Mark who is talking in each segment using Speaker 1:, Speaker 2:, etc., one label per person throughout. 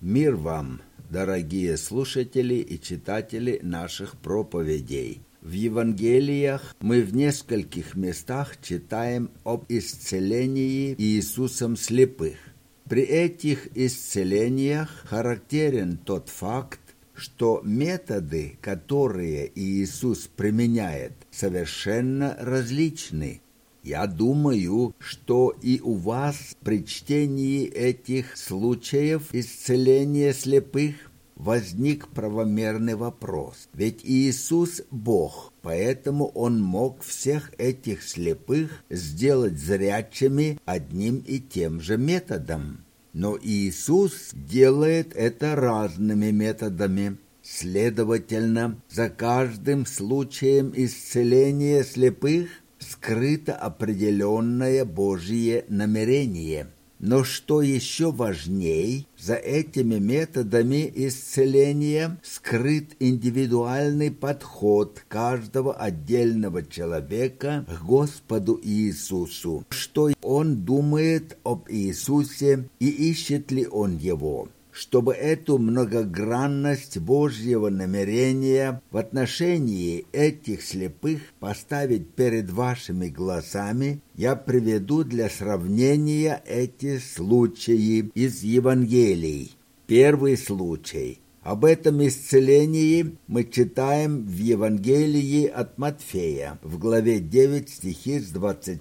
Speaker 1: Мир вам, дорогие слушатели и читатели наших проповедей. В Евангелиях мы в нескольких местах читаем об исцелении Иисусом слепых. При этих исцелениях характерен тот факт, что методы, которые Иисус применяет, совершенно различны. Я думаю, что и у вас при чтении этих случаев исцеления слепых возник правомерный вопрос. Ведь Иисус – Бог, поэтому Он мог всех этих слепых сделать зрячими одним и тем же методом. Но Иисус делает это разными методами. Следовательно, за каждым случаем исцеления слепых скрыто определенное Божье намерение. Но что еще важней, за этими методами исцеления скрыт индивидуальный подход каждого отдельного человека к Господу Иисусу. Что он думает об Иисусе и ищет ли он Его. Чтобы эту многогранность Божьего намерения в отношении этих слепых поставить перед вашими глазами, я приведу для сравнения эти случаи из Евангелий. Первый случай. Об этом исцелении мы читаем в Евангелии от Матфея, в главе 9, стихи с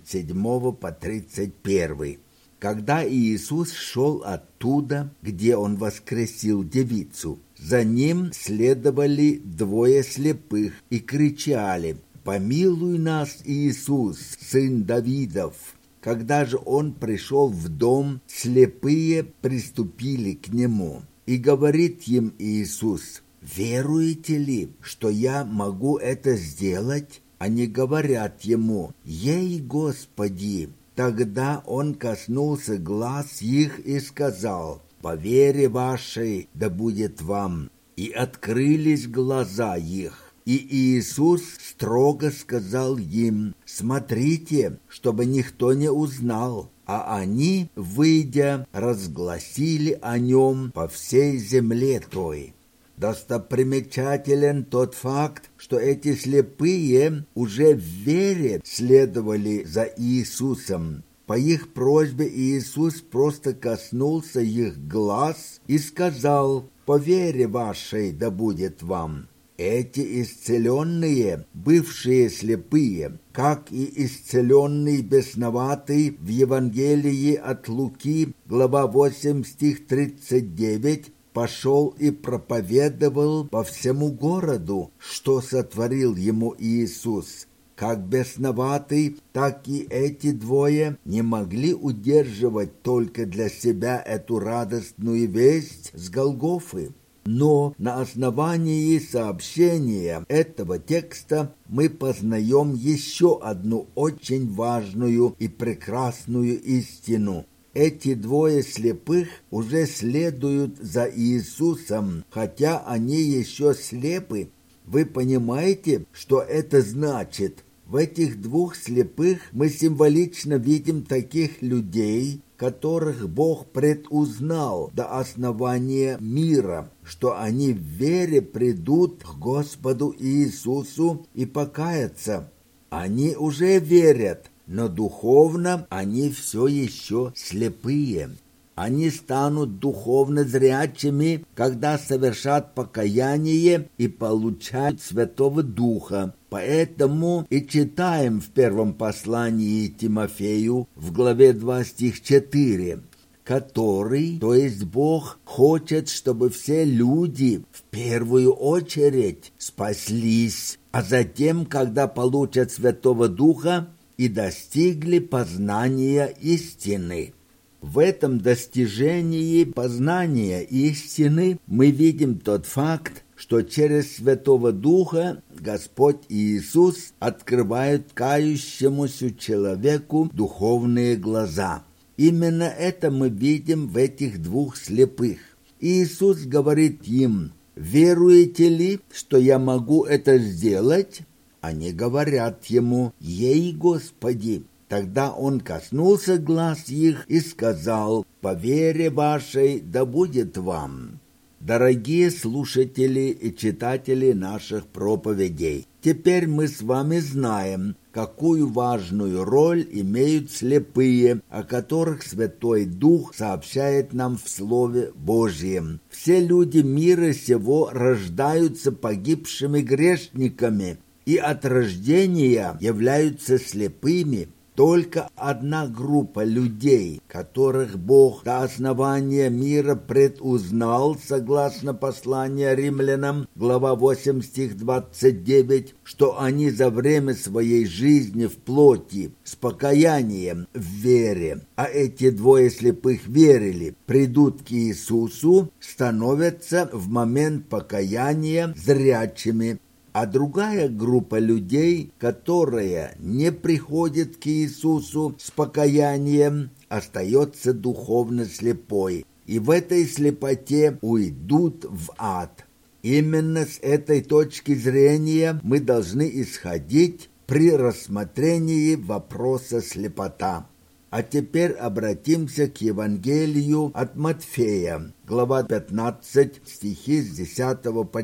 Speaker 1: 27 по 31. Когда Иисус шел оттуда, где Он воскресил девицу, за Ним следовали двое слепых и кричали: «Помилуй нас, Иисус, сын Давидов!» Когда же Он пришел в дом, слепые приступили к Нему. И говорит им Иисус: «Веруете ли, что я могу это сделать?» Они говорят Ему: «Ей, Господи!» Тогда Он коснулся глаз их и сказал: «По вере вашей да будет вам». И открылись глаза их. И Иисус строго сказал им: «Смотрите, чтобы никто не узнал». А они, выйдя, разгласили о Нем по всей земле той. Достопримечателен тот факт, что эти слепые уже в вере следовали за Иисусом. По их просьбе Иисус просто коснулся их глаз и сказал: «По вере вашей да будет вам». Эти исцеленные, бывшие слепые, как и исцеленный бесноватый в Евангелии от Луки, глава 8, стих 39, пошел и проповедовал по всему городу, что сотворил ему Иисус. Как бесноватый, так и эти двое не могли удерживать только для себя эту радостную весть с Голгофы. Но на основании сообщения этого текста мы познаем еще одну очень важную и прекрасную истину. Эти двое слепых уже следуют за Иисусом, хотя они еще слепы. Вы понимаете, что это значит? В этих двух слепых мы символично видим таких людей, которых Бог предузнал до основания мира, что они в вере придут к Господу Иисусу и покаятся. Они уже верят, но духовно они все еще слепые. Они станут духовно зрячими, когда совершат покаяние и получают Святого Духа. Поэтому и читаем в первом послании Тимофею в главе 2, стих 4, который, то есть Бог, хочет, чтобы все люди в первую очередь спаслись, а затем, когда получат Святого Духа, и достигли познания истины. В этом достижении познания истины мы видим тот факт, что через Святого Духа Господь Иисус открывает кающемуся человеку духовные глаза. Именно это мы видим в этих двух слепых. Иисус говорит им: «Веруете ли, что я могу это сделать?» Они говорят Ему: «Ей, Господи!» Тогда он коснулся глаз их и сказал: «По вере вашей да будет вам». Дорогие слушатели и читатели наших проповедей, теперь мы с вами знаем, какую важную роль имеют слепые, о которых Святой Дух сообщает нам в Слове Божьем. Все люди мира сего рождаются погибшими грешниками и от рождения являются слепыми. Только одна группа людей, которых Бог до основания мира предузнал, согласно посланию Римлянам, глава 8, стих 29, что они за время своей жизни в плоти, с покаянием в вере, а эти двое слепых верили, придут к Иисусу, становятся в момент покаяния зрячими. А другая группа людей, которая не приходит к Иисусу с покаянием, остается духовно слепой, и в этой слепоте уйдут в ад. Именно с этой точки зрения мы должны исходить при рассмотрении вопроса слепота. А теперь обратимся к Евангелию от Матфея, глава 15, стихи с 10 по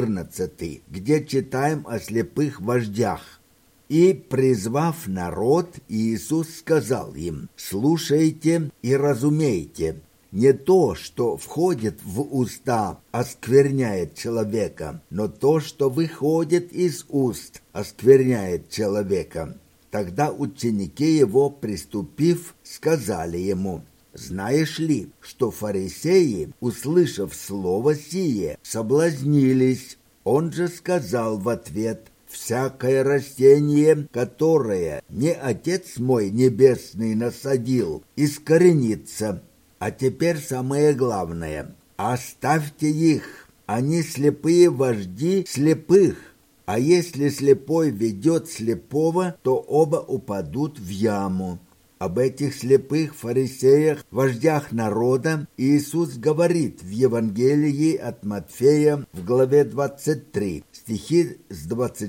Speaker 1: 14, где читаем о слепых вождях. «И, призвав народ, Иисус сказал им: слушайте и разумейте, не то, что входит в уста, оскверняет человека, но то, что выходит из уст, оскверняет человека». Тогда ученики его, приступив, сказали ему: «Знаешь ли, что фарисеи, услышав слово сие, соблазнились?» Он же сказал в ответ: «Всякое растение, которое не Отец мой Небесный насадил, искоренится. А теперь самое главное: оставьте их, они слепые вожди слепых. А если слепой ведет слепого, то оба упадут в яму». Об этих слепых фарисеях, вождях народа, Иисус говорит в Евангелии от Матфея в главе 23, стихи с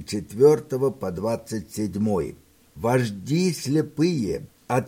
Speaker 1: 24 по 27. «Вожди слепые,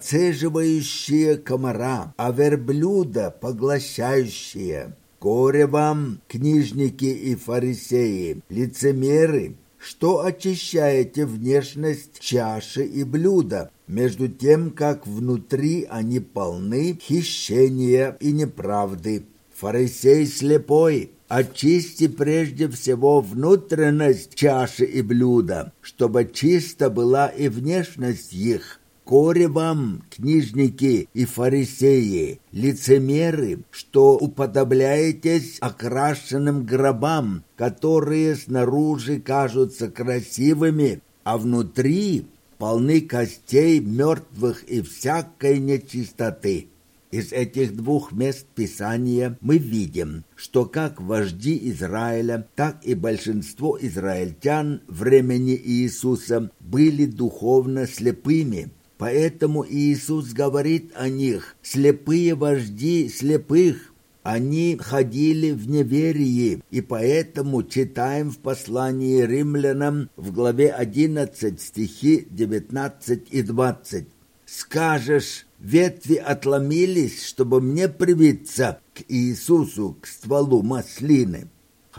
Speaker 1: оцеживающие комара, а верблюда поглощающие. Горе вам, книжники и фарисеи, лицемеры, что очищаете внешность чаши и блюда, между тем, как внутри они полны хищения и неправды. Фарисей слепой, очисти прежде всего внутренность чаши и блюда, чтобы чиста была и внешность их. Горе вам, книжники и фарисеи, лицемеры, что уподобляетесь окрашенным гробам, которые снаружи кажутся красивыми, а внутри полны костей мертвых и всякой нечистоты». Из этих двух мест Писания мы видим, что как вожди Израиля, так и большинство израильтян времени Иисуса были духовно слепыми. Поэтому Иисус говорит о них: слепые вожди слепых. Они ходили в неверии, и поэтому читаем в послании римлянам в главе 11 стихи 19 и 20. «Скажешь: ветви отломились, чтобы мне привиться к Иисусу, к стволу маслины.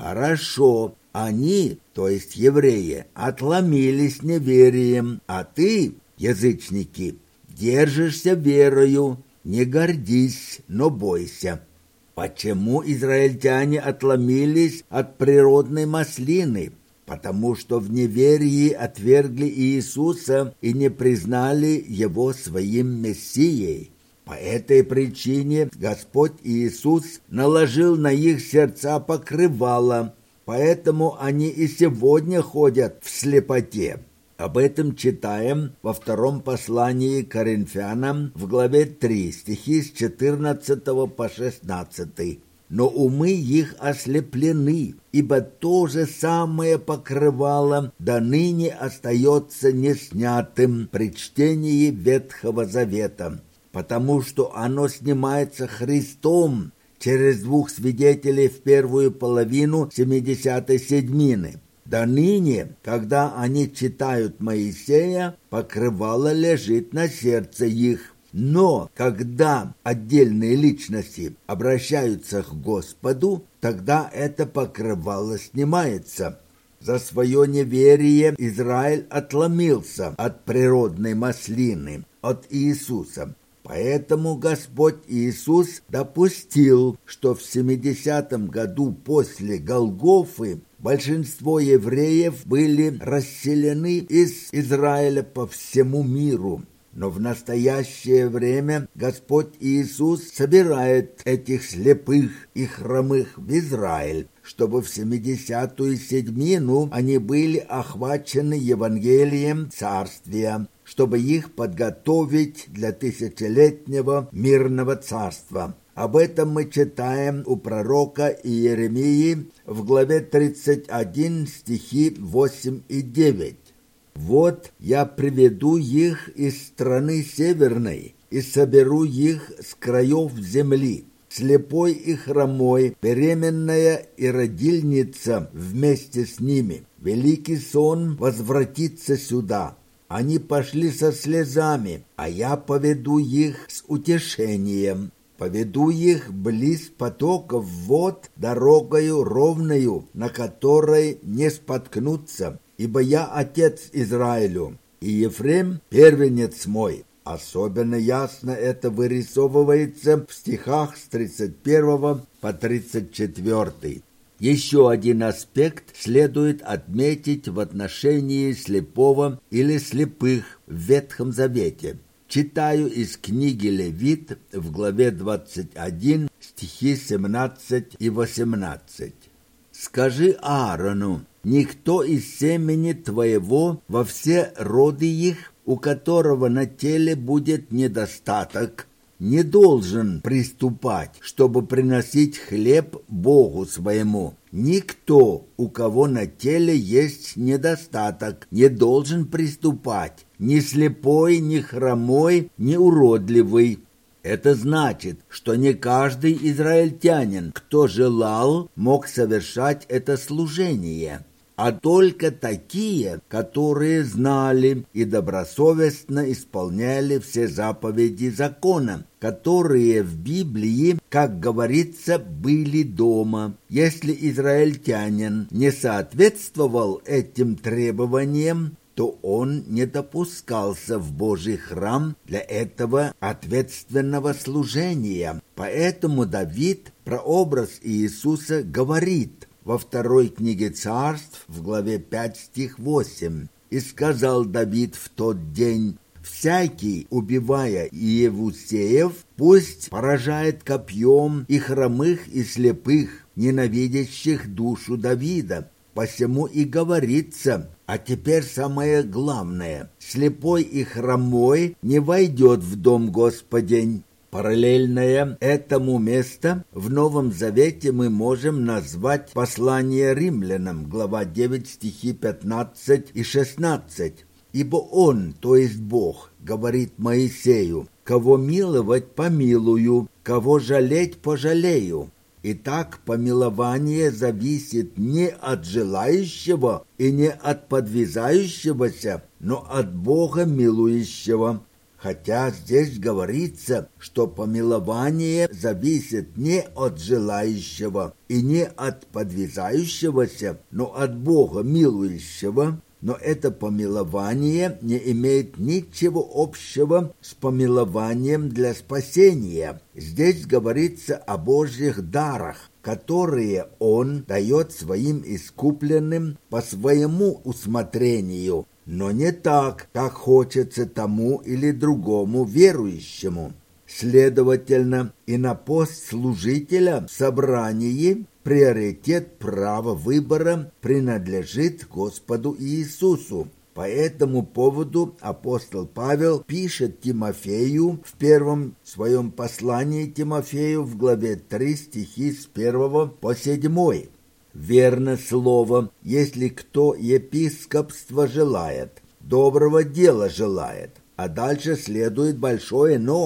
Speaker 1: Хорошо, они, то есть евреи, отломились неверием, а ты, язычники, держишься верою, не гордись, но бойся». Почему израильтяне отломились от природной маслины? Потому что в неверии отвергли Иисуса и не признали Его своим Мессией. По этой причине Господь Иисус наложил на их сердца покрывало, поэтому они и сегодня ходят в слепоте. Об этом читаем во втором послании к Коринфянам в главе 3, стихи с 14 по 16. «Но умы их ослеплены, ибо то же самое покрывало до ныне остается неснятым при чтении Ветхого Завета, потому что оно снимается Христом через двух свидетелей в первую половину 70-й седьмины. До ныне, когда они читают Моисея, покрывало лежит на сердце их. Но когда отдельные личности обращаются к Господу, тогда это покрывало снимается. За свое неверие Израиль отломился от природной маслины, от Иисуса. Поэтому Господь Иисус допустил, что в 70-м году после Голгофы большинство евреев были расселены из Израиля по всему миру. Но в настоящее время Господь Иисус собирает этих слепых и хромых в Израиль, чтобы в 70-ю седьмину они были охвачены Евангелием Царствия, чтобы их подготовить для тысячелетнего мирного царства. Об этом мы читаем у пророка Иеремии в главе 31, стихи 8 и 9. «Вот я приведу их из страны северной и соберу их с краев земли, слепой и хромой, беременная и родильница вместе с ними. Великий сон возвратится сюда. Они пошли со слезами, а я поведу их с утешением. Поведу их близ потоков вод дорогою ровною, на которой не споткнутся. Ибо я отец Израилю, и Ефрем первенец мой». Особенно ясно это вырисовывается в стихах с 31 по 34. Еще один аспект следует отметить в отношении слепого или слепых в Ветхом Завете. Читаю из книги Левит в главе 21, стихи 17 и 18. «Скажи Аарону: никто из семени твоего во все роды их, у которого на теле будет недостаток, не должен приступать, чтобы приносить хлеб Богу своему. Никто, у кого на теле есть недостаток, не должен приступать, ни слепой, ни хромой, ни уродливый». Это значит, что не каждый израильтянин, кто желал, мог совершать это служение, а только такие, которые знали и добросовестно исполняли все заповеди закона, которые в Библии, как говорится, были дома. Если израильтянин не соответствовал этим требованиям, то он не допускался в Божий храм для этого ответственного служения. Поэтому Давид, прообраз Иисуса, говорит во второй книге Царств, в главе 5, стих 8. «И сказал Давид в тот день: всякий, убивая иевусеев, пусть поражает копьем и хромых, и слепых, ненавидящих душу Давида. Посему и говорится». А теперь самое главное: слепой и хромой не войдет в дом Господень. Параллельное этому место в Новом Завете мы можем назвать послание римлянам, глава 9, стихи 15 и 16. «Ибо Он, то есть Бог, говорит Моисею: кого миловать, помилую, кого жалеть, пожалею». Итак, помилование зависит не от желающего и не от подвязающегося, но от Бога милующего. Хотя здесь говорится, что помилование зависит не от желающего и не от подвязающегося, но от Бога милующего, но это помилование не имеет ничего общего с помилованием для спасения. Здесь говорится о Божьих дарах, которые Он дает своим искупленным по своему усмотрению, но не так, как хочется тому или другому верующему. Следовательно, и на пост служителя в собрании приоритет права выбора принадлежит Господу Иисусу. По этому поводу апостол Павел пишет Тимофею в первом своем послании Тимофею в главе 3, стихи с 1 по 7. «Верно слово, если кто епископства желает, доброго дела желает». А дальше следует большое «но».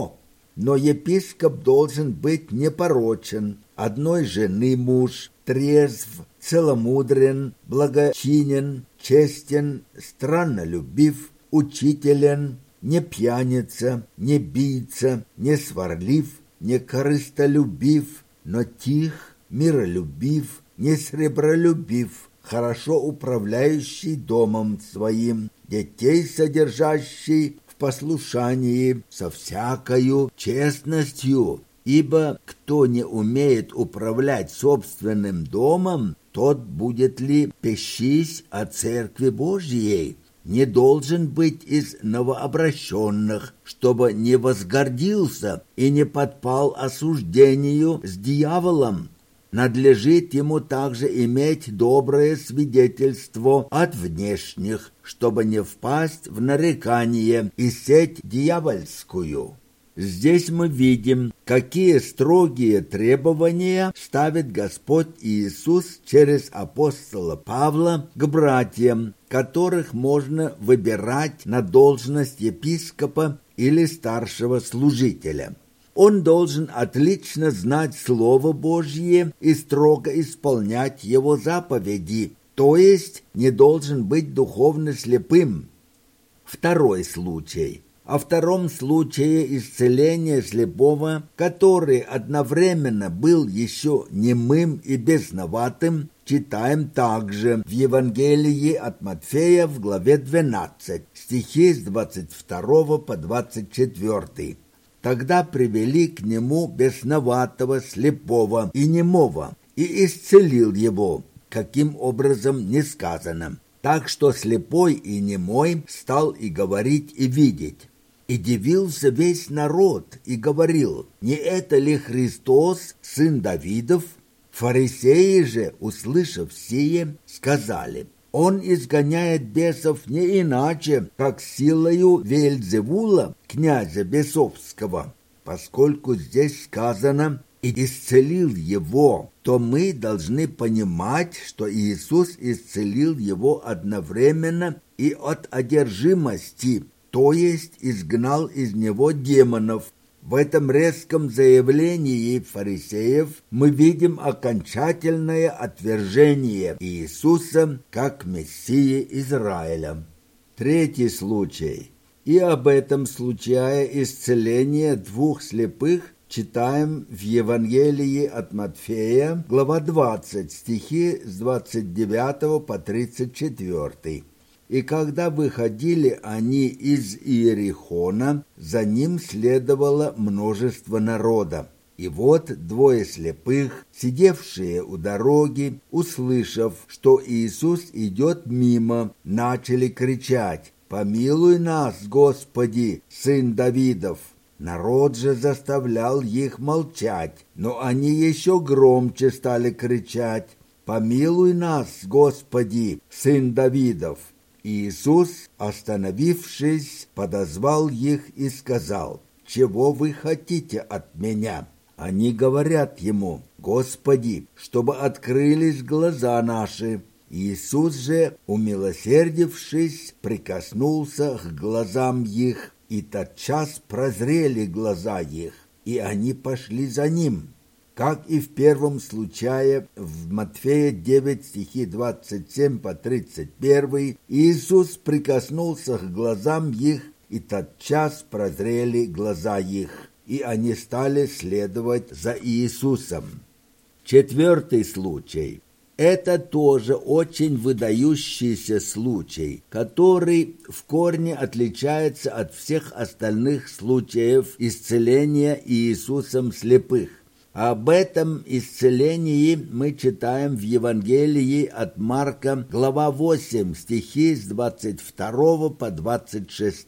Speaker 1: но епископ должен быть непорочен, одной жены муж, трезв, целомудрен, благочинен, честен, страннолюбив, учителен, не пьяница, не бийца, не сварлив, не корыстолюбив, но тих, миролюбив, не сребролюбив, хорошо управляющий домом своим, детей содержащий в послушании со всякою честностью. Ибо кто не умеет управлять собственным домом, тот будет ли пещись о церкви Божьей? Не должен быть из новообращенных, чтобы не возгордился и не подпал осуждению с дьяволом. Надлежит ему также иметь доброе свидетельство от внешних, чтобы не впасть в нарекание и сеть дьявольскую. Здесь мы видим, какие строгие требования ставит Господь Иисус через апостола Павла к братьям, которых можно выбирать на должность епископа или старшего служителя. Он должен отлично знать Слово Божье и строго исполнять его заповеди, то есть не должен быть духовно слепым. Второй случай. О втором случае исцеления слепого, который одновременно был еще немым и бесноватым, читаем также в Евангелии от Матфея в главе 12, стихи с 22 по 24. Тогда привели к нему бесноватого, слепого и немого, и исцелил его, каким образом не сказано. Так что слепой и немой стал и говорить, и видеть. И дивился весь народ, и говорил: не это ли Христос, сын Давидов? Фарисеи же, услышав сие, сказали: он изгоняет бесов не иначе, как силою Веельзевула, князя бесовского. Поскольку здесь сказано «и исцелил его», то мы должны понимать, что Иисус исцелил его одновременно и от одержимости, то есть изгнал из него демонов. В этом резком заявлении фарисеев мы видим окончательное отвержение Иисуса как Мессии Израиля. Третий случай. И об этом случае исцеления двух слепых читаем в Евангелии от Матфея, глава 20, стихи с 29 по 34. И когда выходили они из Иерихона, за ним следовало множество народа. И вот двое слепых, сидевшие у дороги, услышав, что Иисус идет мимо, начали кричать: «Помилуй нас, Господи, сын Давидов!» Народ же заставлял их молчать, но они еще громче стали кричать: «Помилуй нас, Господи, сын Давидов!» Иисус, остановившись, подозвал их и сказал: «Чего вы хотите от меня?» Они говорят ему: «Господи, чтобы открылись глаза наши». Иисус же, умилосердившись, прикоснулся к глазам их, и тотчас прозрели глаза их, и они пошли за ним. Как и в первом случае, в Матфея 9, стихи 27 по 31, Иисус прикоснулся к глазам их, и тотчас прозрели глаза их, и они стали следовать за Иисусом. Четвертый случай. Это тоже очень выдающийся случай, который в корне отличается от всех остальных случаев исцеления Иисусом слепых. Об этом исцелении мы читаем в Евангелии от Марка, глава 8, стихи с 22 по 26.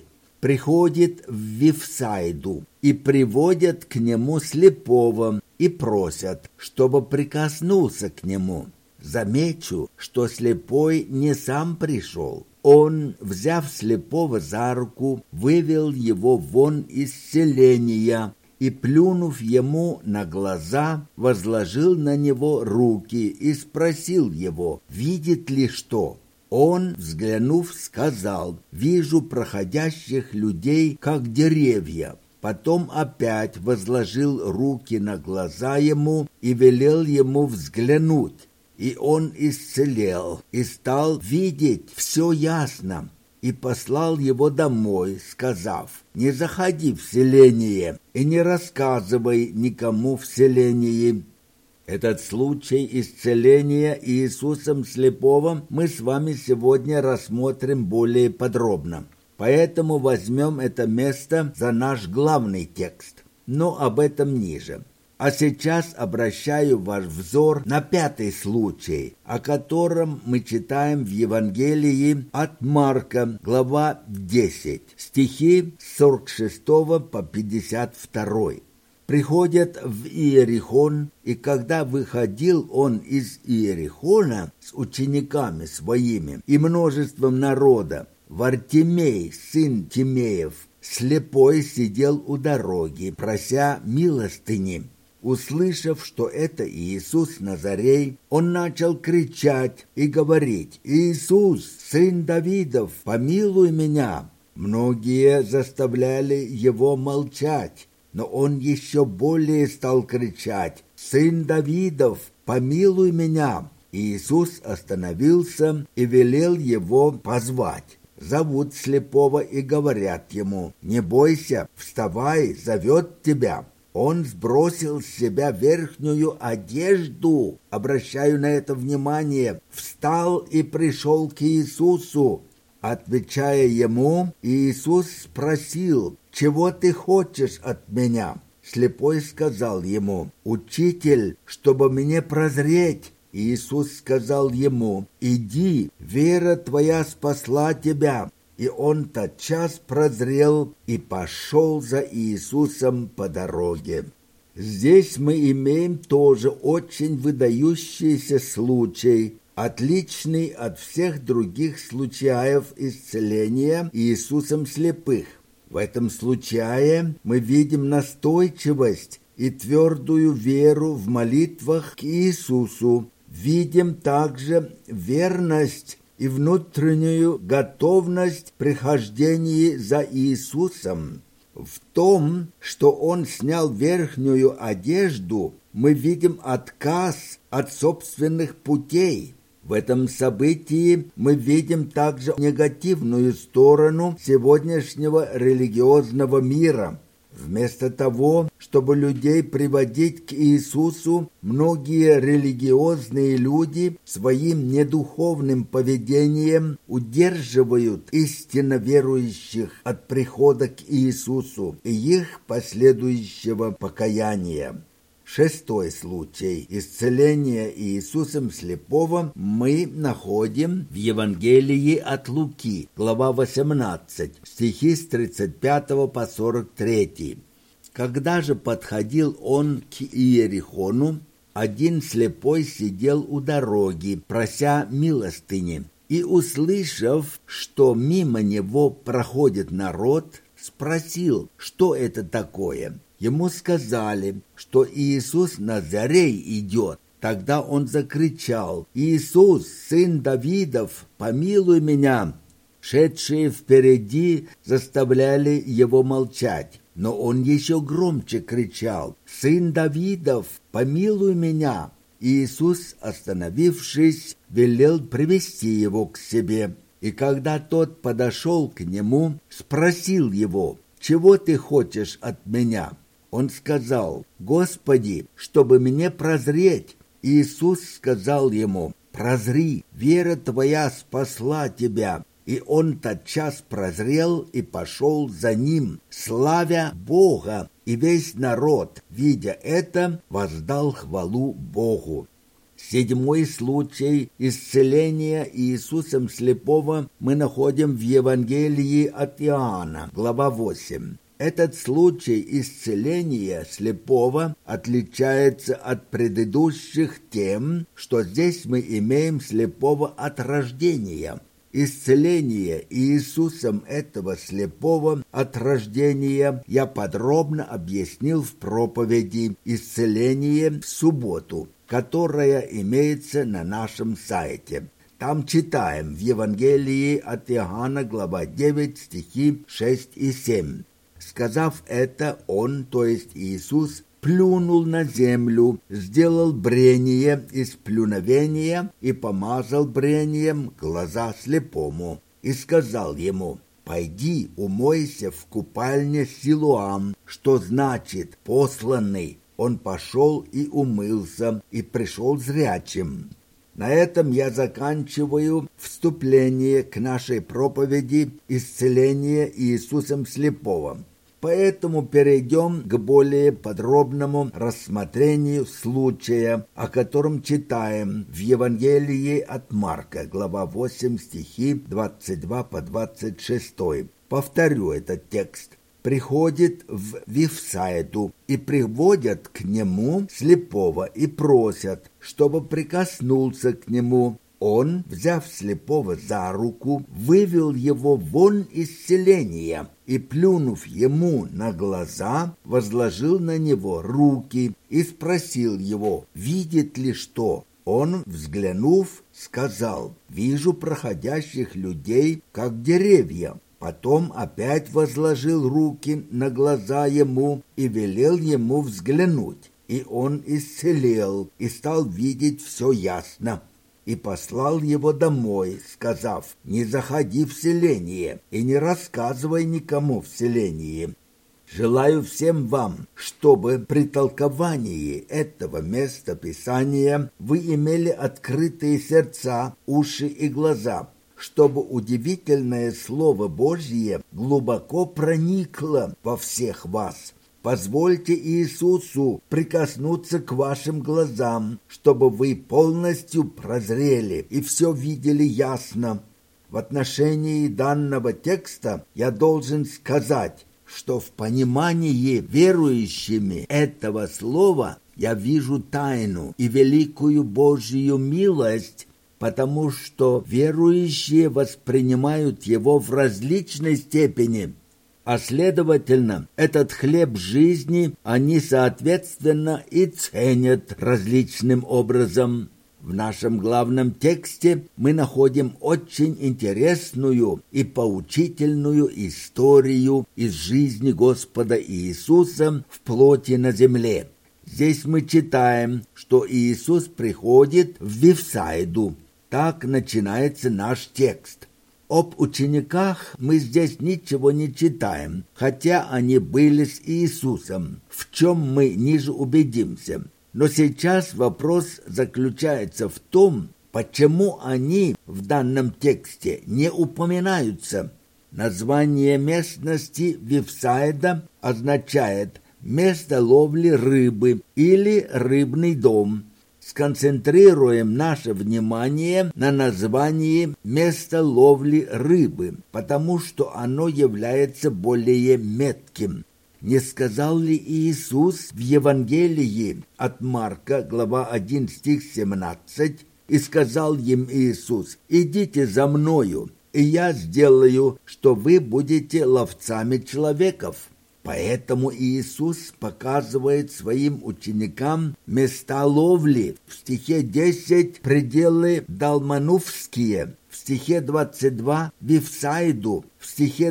Speaker 1: Приходит в Вифсайду и приводят к нему слепого и просят, чтобы прикоснулся к нему. Замечу, что слепой не сам пришел. Он, взяв слепого за руку, вывел его вон из селения и, плюнув ему на глаза, возложил на него руки и спросил его, видит ли что. Он, взглянув, сказал: «Вижу проходящих людей, как деревья». Потом опять возложил руки на глаза ему и велел ему взглянуть. И он исцелел и стал видеть все ясно. И послал его домой, сказав: «Не заходи в селение и не рассказывай никому в селении». Этот случай исцеления Иисусом слепого мы с вами сегодня рассмотрим более подробно. Поэтому возьмем это место за наш главный текст, но об этом ниже. А сейчас обращаю ваш взор на 5-й случай, о котором мы читаем в Евангелии от Марка, глава 10, стихи с 46 по 52. Приходят в Иерихон, и когда выходил он из Иерихона с учениками своими и множеством народа, Вартимей, сын Тимеев, слепой, сидел у дороги, прося милостыни. Услышав, что это Иисус Назарей, он начал кричать и говорить: «Иисус, сын Давидов, помилуй меня!» Многие заставляли его молчать, но он еще более стал кричать: «Сын Давидов, помилуй меня!» Иисус остановился и велел его позвать. Зовут слепого и говорят ему: «Не бойся, вставай, зовет тебя». Он сбросил с себя верхнюю одежду, обращаю на это внимание, встал и пришел к Иисусу. Отвечая ему, Иисус спросил: «Чего ты хочешь от меня?» Слепой сказал ему: «Учитель, чтобы мне прозреть». Иисус сказал ему: «Иди, вера твоя спасла тебя». И он тотчас прозрел и пошел за Иисусом по дороге. Здесь мы имеем тоже очень выдающийся случай, отличный от всех других случаев исцеления Иисусом слепых. В этом случае мы видим настойчивость и твердую веру в молитвах к Иисусу. Видим также верность и внутреннюю готовность при хождении за Иисусом. В том, что он снял верхнюю одежду, мы видим отказ от собственных путей. В этом событии мы видим также негативную сторону сегодняшнего религиозного мира. Вместо того, чтобы людей приводить к Иисусу, многие религиозные люди своим недуховным поведением удерживают истинно верующих от прихода к Иисусу и их последующего покаяния. 6-й случай исцеления Иисусом слепого мы находим в Евангелии от Луки, глава 18, стихи с 35 по 43. Когда же подходил он к Иерихону, один слепой сидел у дороги, прося милостыни, и, услышав, что мимо него проходит народ, спросил, что это такое. Ему сказали, что Иисус Назарей идет. Тогда он закричал: «Иисус, сын Давидов, помилуй меня!» Шедшие впереди заставляли его молчать, но он еще громче кричал: «Сын Давидов, помилуй меня!» Иисус, остановившись, велел привести его к себе. И когда тот подошел к нему, спросил его: «Чего ты хочешь от меня?» Он сказал: «Господи, чтобы мне прозреть». Иисус сказал ему: «Прозри, вера твоя спасла тебя». И он тотчас прозрел и пошел за ним, славя Бога. И весь народ, видя это, воздал хвалу Богу. 7-й случай исцеления Иисусом слепого мы находим в Евангелии от Иоанна, глава 8. Этот случай исцеления слепого отличается от предыдущих тем, что здесь мы имеем слепого от рождения. Исцеление Иисусом этого слепого от рождения я подробно объяснил в проповеди «Исцеление в субботу», которая имеется на нашем сайте. Там читаем в Евангелии от Иоанна, глава 9, стихи 6 и 7. Сказав это, он, то есть Иисус, плюнул на землю, сделал брение из плюновения и помазал брением глаза слепому. И сказал ему: «Пойди, умойся в купальне Силуам», что значит «посланный». Он пошел и умылся, и пришел зрячим. На этом я заканчиваю вступление к нашей проповеди исцеления Иисусом слепого. Поэтому перейдем к более подробному рассмотрению случая, о котором читаем в Евангелии от Марка, глава 8, стихи 22 по 26. Повторю этот текст. Приходит в Вифсаиду и приводят к нему слепого и просят, чтобы прикоснулся к нему. Он, взяв слепого за руку, вывел его вон из селения и, плюнув ему на глаза, возложил на него руки и спросил его, видит ли что. Он, взглянув, сказал: «Вижу проходящих людей, как деревья». Потом опять возложил руки на глаза ему и велел ему взглянуть. И он исцелел и стал видеть все ясно. И послал его домой, сказав: «Не заходи в селение и не рассказывай никому в селении». Желаю всем вам, чтобы при толковании этого места Писания вы имели открытые сердца, уши и глаза, чтобы удивительное Слово Божье глубоко проникло во всех вас. Позвольте Иисусу прикоснуться к вашим глазам, чтобы вы полностью прозрели и все видели ясно. В отношении данного текста я должен сказать, что в понимании верующими этого слова я вижу тайну и великую Божью милость, потому что верующие воспринимают его в различной степени, а следовательно, этот хлеб жизни они, соответственно, и ценят различным образом. В нашем главном тексте мы находим очень интересную и поучительную историю из жизни Господа Иисуса в плоти на земле. Здесь мы читаем, что Иисус приходит в Вифсаиду. Так начинается наш текст. Об учениках мы здесь ничего не читаем, хотя они были с Иисусом, в чем мы ниже убедимся. Но сейчас вопрос заключается в том, почему они в данном тексте не упоминаются. Название местности Вифсаида означает «место ловли рыбы» или «рыбный дом». Сконцентрируем наше внимание на названии «место ловли рыбы», потому что оно является более метким. Не сказал ли Иисус в Евангелии от Марка, глава 1, стих 17, «И сказал им Иисус: идите за мною, и я сделаю, что вы будете ловцами человеков». Поэтому Иисус показывает своим ученикам места ловли. В стихе 10 пределы Далманувские, в стихе 22 Вифсаиду, в стихе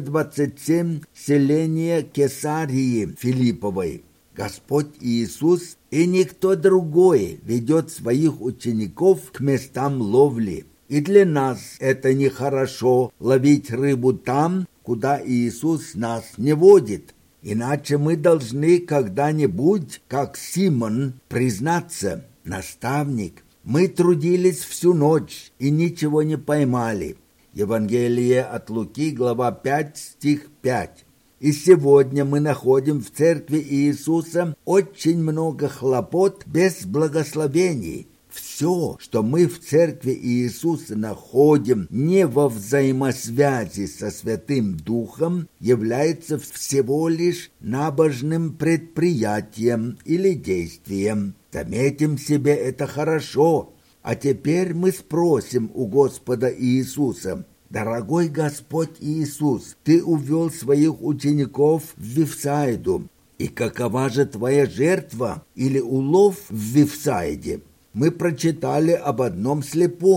Speaker 1: 27 селение Кесарии Филипповой. Господь Иисус и никто другой ведет своих учеников к местам ловли. И для нас это нехорошо ловить рыбу там, куда Иисус нас не водит. Иначе мы должны когда-нибудь, как Симон, признаться: «Наставник, мы трудились всю ночь и ничего не поймали». Евангелие от Луки, глава 5, стих 5. И сегодня мы находим в церкви Иисуса очень много хлопот без благословений. Все, что мы в церкви Иисуса находим не во взаимосвязи со Святым Духом, является всего лишь набожным предприятием или действием. Заметим себе это хорошо. А теперь мы спросим у Господа Иисуса: «Дорогой Господь Иисус, Ты увел своих учеников в Вифсаиду. И какова же Твоя жертва или улов в Вифсаиде?» Мы прочитали об одном слепом,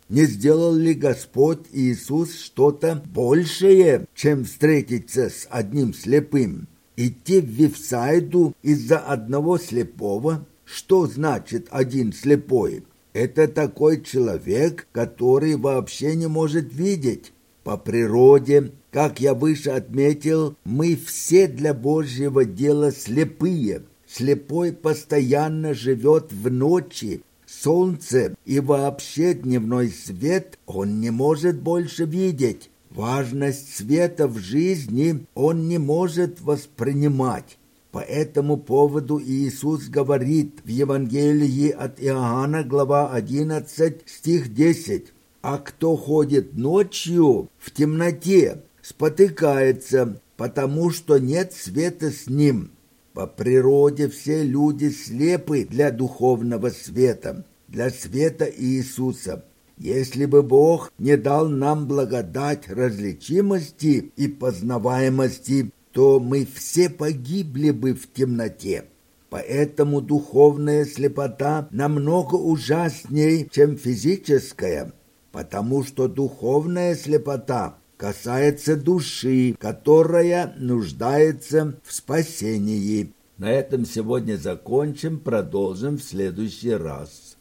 Speaker 1: Не сделал ли Господь Иисус что-то большее, чем встретиться с одним слепым? Идти в Вифсаиду из-за одного слепого? Что значит один слепой? Это такой человек, который вообще не может видеть. По природе, как я выше отметил, мы все для Божьего дела слепые. Слепой постоянно живет в ночи. Солнце и вообще дневной свет он не может больше видеть. Важность света в жизни он не может воспринимать. По этому поводу Иисус говорит в Евангелии от Иоанна, глава 11, стих 10. «А кто ходит ночью в темноте, спотыкается, потому что нет света с ним». По природе все люди слепы для духовного света, для света Иисуса. Если бы Бог не дал нам благодать различимости и познаваемости, то мы все погибли бы в темноте. Поэтому духовная слепота намного ужаснее, чем физическая, потому что духовная слепота касается души, которая нуждается в спасении. На этом сегодня закончим, продолжим в следующий раз.